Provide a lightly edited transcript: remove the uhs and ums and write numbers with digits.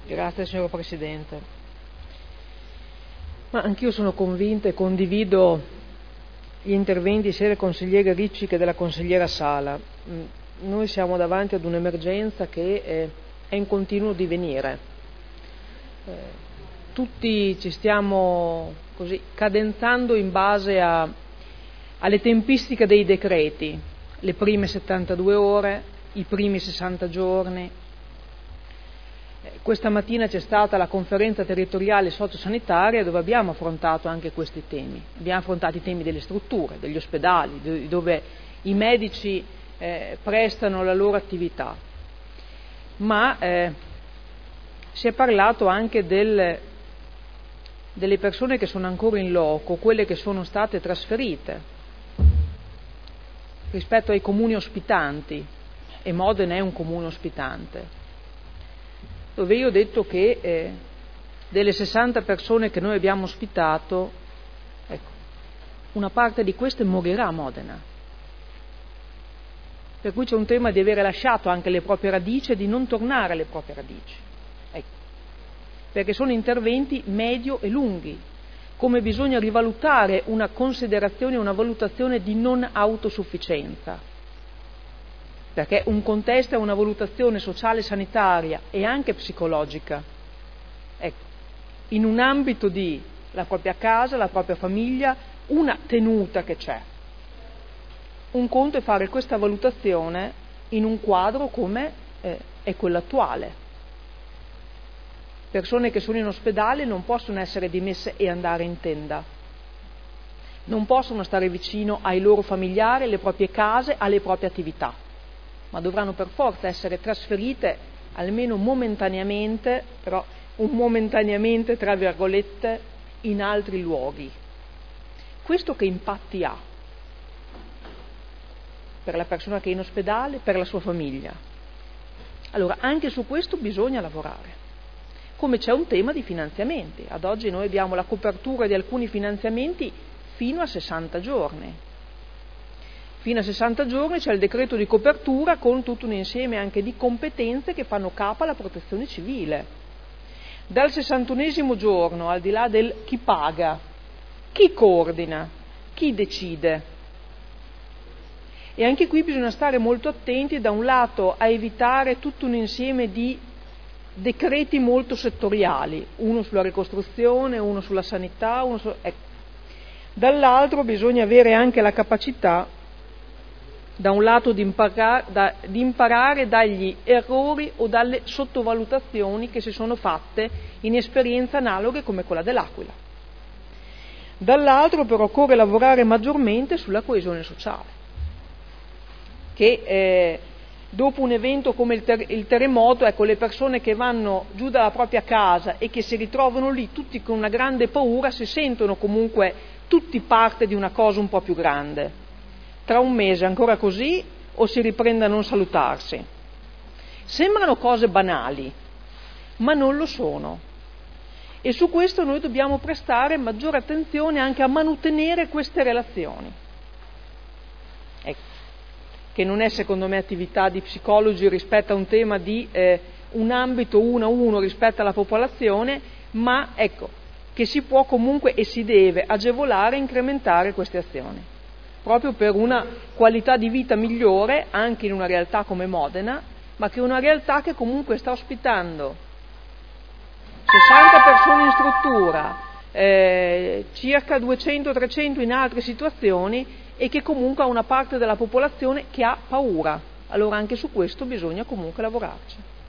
Grazie signor Presidente. Ma anch'io sono convinta e condivido gli interventi sia del consigliere Ricci che della consigliera Sala. Noi siamo davanti ad un'emergenza che è in continuo divenire. Tutti ci stiamo così cadenzando in base alle tempistiche dei decreti, le prime 72 ore, i primi 60 giorni. Questa mattina c'è stata la conferenza territoriale sociosanitaria dove abbiamo affrontato anche questi temi. Abbiamo affrontato i temi delle strutture, degli ospedali, dove i medici prestano la loro attività. Ma si è parlato anche delle persone che sono ancora in loco, quelle che sono state trasferite rispetto ai comuni ospitanti, e Modena è un comune ospitante, dove io ho detto che delle 60 persone che noi abbiamo ospitato, ecco, una parte di queste morirà a Modena. Per cui c'è un tema di avere lasciato anche le proprie radici e di non tornare alle proprie radici. Ecco. Perché sono interventi medio e lunghi, come bisogna rivalutare una considerazione, una valutazione di non autosufficienza. Perché un contesto è una valutazione sociale, sanitaria e anche psicologica. Ecco, in un ambito di la propria casa, la propria famiglia, una tenuta che c'è. Un conto è fare questa valutazione in un quadro come è quello attuale. Persone che sono in ospedale non possono essere dimesse e andare in tenda. Non possono stare vicino ai loro familiari, alle proprie case, alle proprie attività. Ma dovranno per forza essere trasferite almeno momentaneamente, però un momentaneamente tra virgolette, in altri luoghi. Questo che impatti ha per la persona che è in ospedale, per la sua famiglia? Allora, anche su questo bisogna lavorare. Come c'è un tema di finanziamenti. Ad oggi noi abbiamo la copertura di alcuni finanziamenti fino a 60 giorni. Fino a 60 giorni c'è il decreto di copertura con tutto un insieme anche di competenze che fanno capo alla protezione civile. Dal 61esimo giorno, al di là del chi paga, chi coordina, chi decide. E anche qui bisogna stare molto attenti, da un lato, a evitare tutto un insieme di decreti molto settoriali, uno sulla ricostruzione, uno sulla sanità, Dall'altro bisogna avere anche la capacità, da un lato, di imparare dagli errori o dalle sottovalutazioni che si sono fatte in esperienze analoghe come quella dell'Aquila. Dall'altro però occorre lavorare maggiormente sulla coesione sociale, che dopo un evento come il terremoto, ecco, le persone che vanno giù dalla propria casa e che si ritrovano lì tutti con una grande paura si sentono comunque tutti parte di una cosa un po' più grande. Tra un mese ancora così o si riprende a non salutarsi? Sembrano cose banali, ma non lo sono. E su questo noi dobbiamo prestare maggiore attenzione anche a mantenere queste relazioni. Ecco, che non è secondo me attività di psicologi rispetto a un tema di un ambito uno a uno rispetto alla popolazione, ma ecco, che si può comunque e si deve agevolare e incrementare queste azioni, proprio per una qualità di vita migliore anche in una realtà come Modena, ma che è una realtà che comunque sta ospitando 60 persone in struttura, circa 200-300 in altre situazioni, e che comunque ha una parte della popolazione che ha paura. Allora anche su questo bisogna comunque lavorarci.